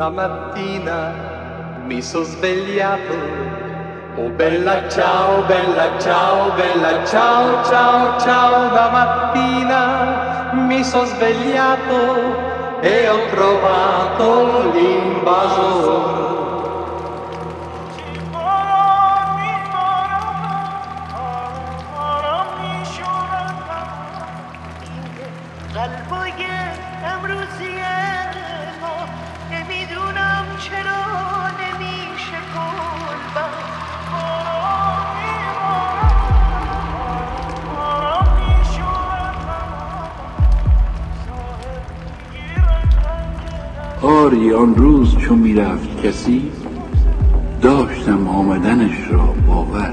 Una mattina mi sono svegliato, oh bella ciao, bella ciao, bella ciao, ciao, ciao. Una mattina mi sono svegliato e ho trovato l'invasore. آری آن روز چون میرفت کسی، داشتم آمدنش را باور.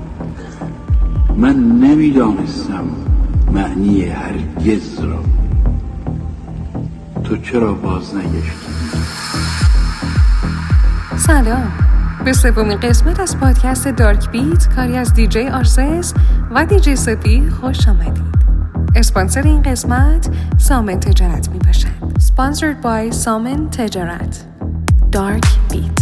من نمیدانستم معنی هرگز را، تو چرا باز نگشتی؟ سلام، به سومین قسمت از پادکست دارک بیت کاری از دیجی آرسس و دیجی سپی خوش آمدید. اسپانسر این قسمت سامن تجارت می باشد. Sponsored by سامن تجارت. دارک بیت.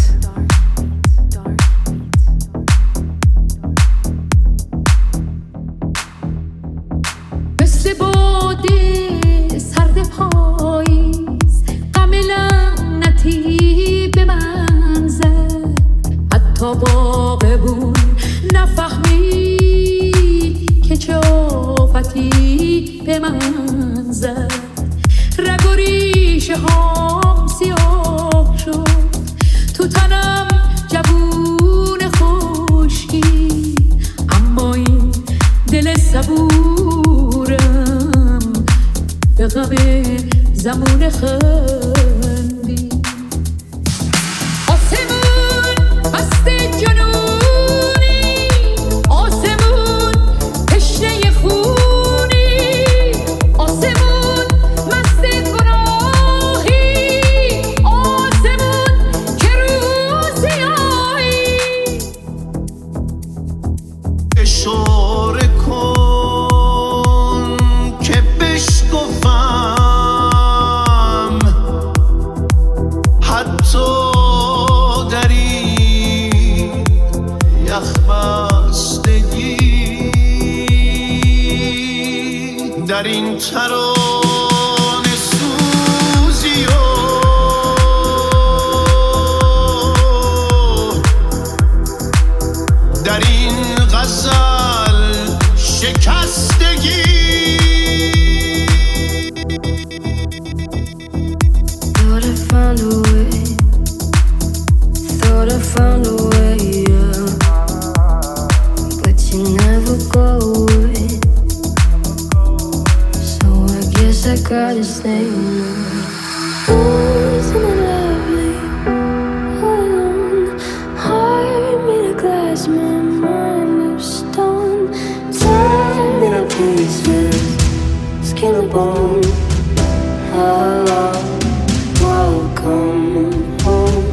مثل باد سرد پاییز غم لعنتی به من زد، حتی باغبون نفهمید که چه آفتی به من زد. رگ و ریشه هام سیاه شد، تو تنم جوون خشکی، اما این دل صبورم به غم زمان خندی. آسمون مست جنونی، آسمون تشنه خونی، آسمون مست گناهی، آسمون که روزی آیی. اشاره کن که بشکفم، حتی در این یخبستگی، در این ترانه سوزی و در این غزل شکستگی. Thought I found a way, yeah. But you never go away, so I guess I gotta stay. Isn't it lovely? All alone, heart made of glass, my mind of stone. Tear me to pieces, skin and bone. Welcome home.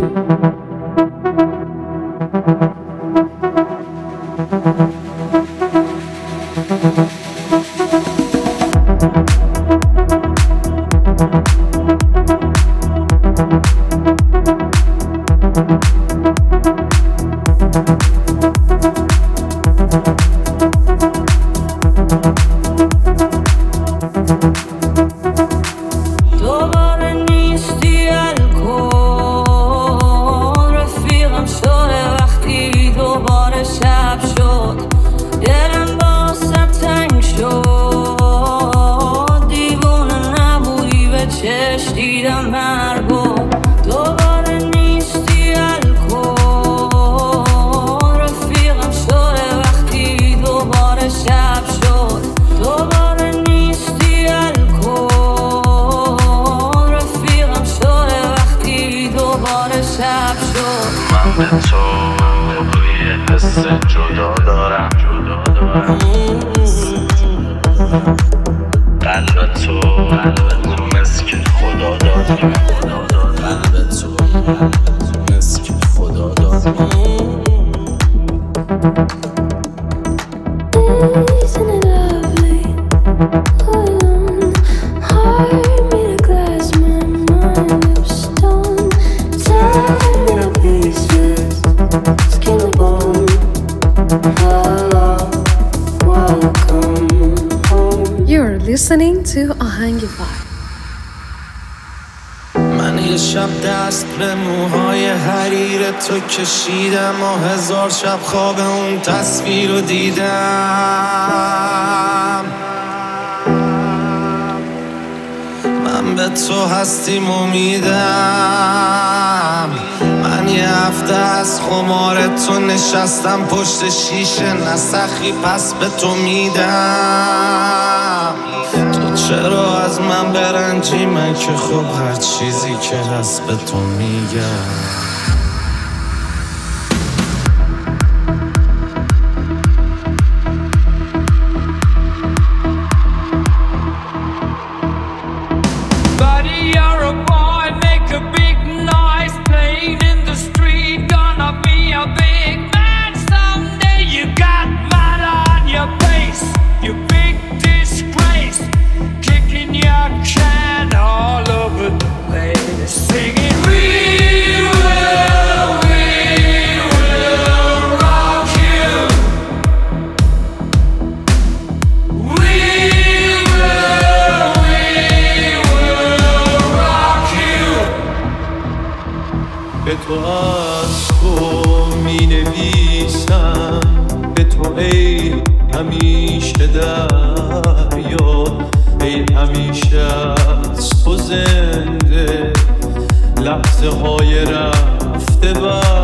به تو یه حس جدا دارم، قلب تو مسک خدا داد، قلب تو مسک خدا داد. Isn't it lovely? Alone, heart made of glass, my mind of stone. You're listening to Ahangify. من یه شب دست به موهای حریر تو کشیدم و 1000 شب خواب اون تصویر رو دیدم. من به تو هستیم امیدم. من یه هفته از خمار تو نشستم پشت شیشه نسخی پس به تو میدم. تو چرا از من برنجی من که خب هر چیزی که هست به تو میگم. به تو از تو می نویسم، به تو ای همیشه دریا، ای همیشه از تو زنده لحظه های رفته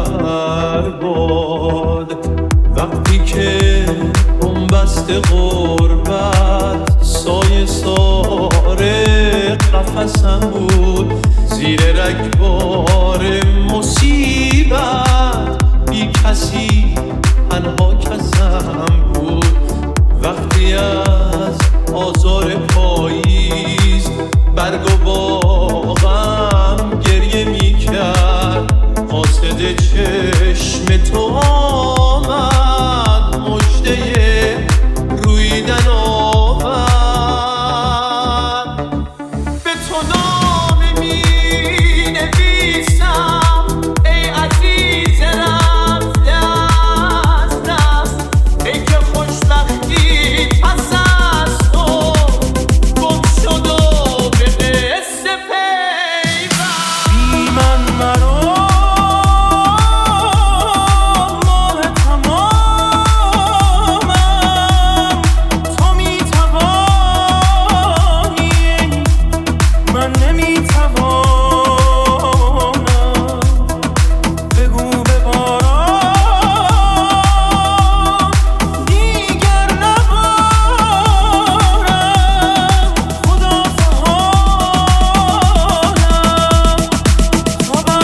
برباد. وقتی که بنبست غربت سایه ساره قفسم بود، زیر رگبار مصیبت بی کسی تنها کسم بود. وقتی از آزار پاییز برگ و باغم گریه می کرد، قاصد چشم تو آمد مژده رویدن آورد. به تو نامه می نویسم ای عزیز رفته از دست، ای که خوشبختی پس از تو گم شد و به قصه پیوست. بی من مرا ماه تمامم، تو می توانی من نمی توانم. بگو به باران دیگر نبارم، خدا سهالم خبر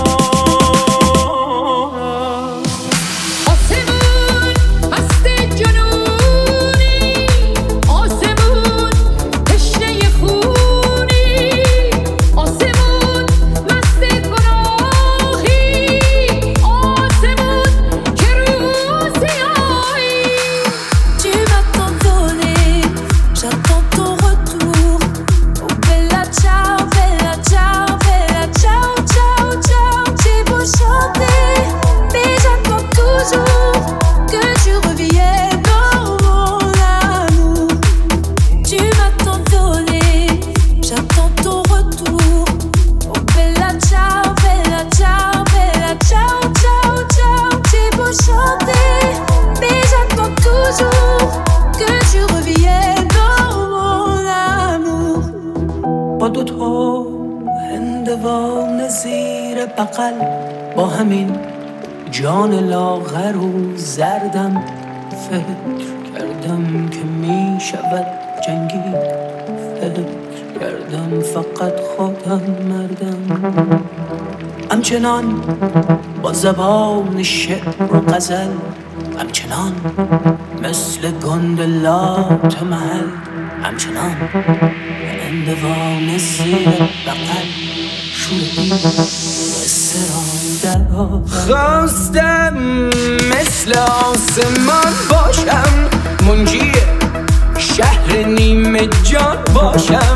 ندارم. آسمون مست جنونی، آسمون تشنه خونی، آسمون مست گناهی، آسمون که روزیایی. Tu m'as tant donné, j'attends ton retour. Oh bella ciao, bella ciao, bella ciao, ciao, ciao. J'ai beau chanter, mais j'attends toujours que tu reviennes dans mon amour. Tu m'as tant donné, j'attends ton retour. Oh bella ciao, bella ciao, bella ciao, ciao, ciao. J'ai beau chanter, mais j'attends toujours que tu reviennes dans mon amour. با دوتا هندوانه زیر بغل، با همین جان لاغر و زردم، فکر کردم که می شود جنگید، فکر کردم فقط خودم مردم. همچنان با زبان شعر و غزل، همچنان مثل گندلات محل، همچنان هندوانه زیر بغل، شوری قصه را در آورد. خواستم مثل آسمان باشم، منجی شهر نیمه جان باشم،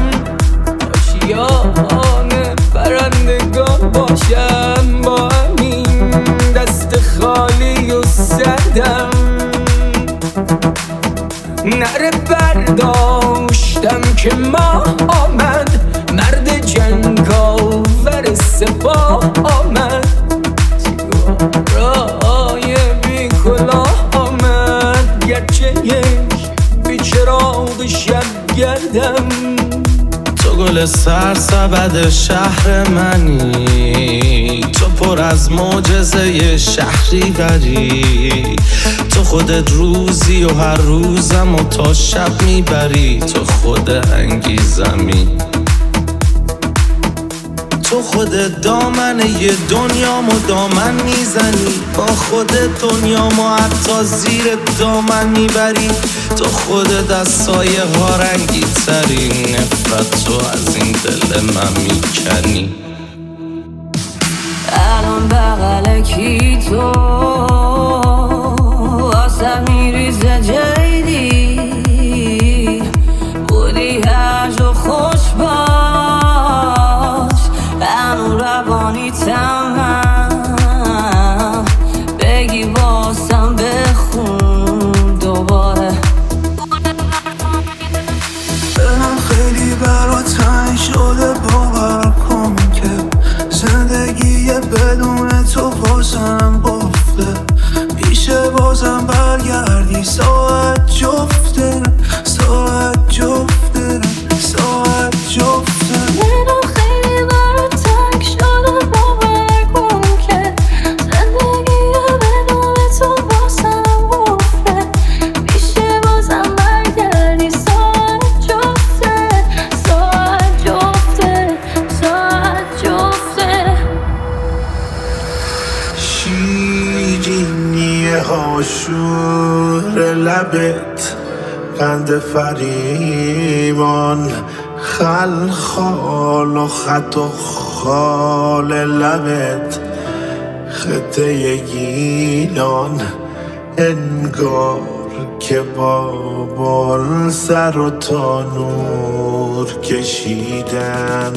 آشیان پرندگان باشم، با همین دست خالی و سردم. نره برداشتم که ما آمد، مرد جنگاور سپاه آمد، رای بی کلاه آمد، گرچه یک بی چراغ شب گردم. تو گل سرسبد شهر منی، تو پر از معجزه شهری بری، تو خودت روزی و هر روزم و تا شب میبری، تو خود انگیزمی، تو خودت دامن یه دنیامو دامن میزنی، با خودت دنیامو حتی زیر دامن میبری، تو خودت از سایه ها رنگی تری، نفرت تو از این دل من میکنی. الان بغل کی تو واسه میریزه جیدی، بودی هرج و خوش باش، هنو روانی تمام، بگی واسم بخون دوباره. دلم خیلی برا تنگ شده، باور کن که زندگی بدون تو واسم قفله، میشه بازم برگردی، ساعت جفته، ساعت جفته، ساعت جفته. دلم خیلی برا تنگ شده، باور کن که زندگی بدون تو واسم قفله، میشه بازم برگردی، ساعت جفته، ساعت جفته، ساعت جفته. شیرینی هاشور لبت، قند فریبان، خلخال و خط و خال لبت، خطه گیلان، انگار که بابال سر و تا نور کشیدن،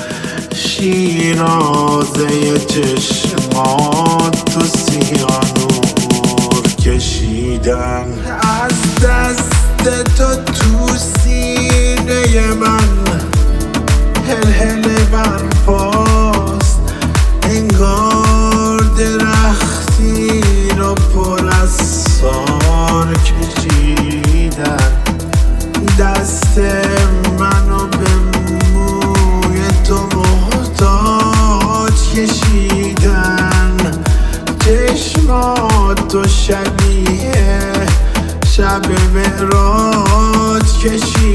شیرازه چشمات تو سیانور کشیدن. از دست تو تو سینه من هل برپاست، انگار درختی رو پر از سار کشیدن، دست منو به موی تو محتاج کشیدن، چشمات تو شبیه شب معراج کشیدن.